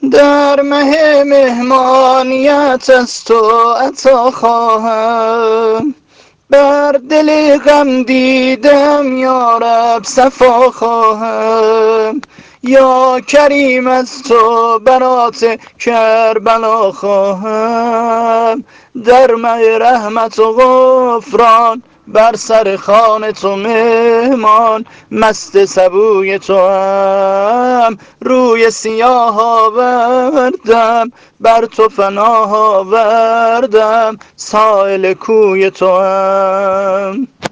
در مه مهمانیت از تو عطا خواهم، بر دل غم دیدم یارب صفا خواهم. یا کریم از تو برات کربلا خواهم، در مه رحمت و غفران بر سر خوان تو مهمان. مست سبوی تو هم روی سیاه آوردم، بر تو فناه آوردم سایل کوی تو هم.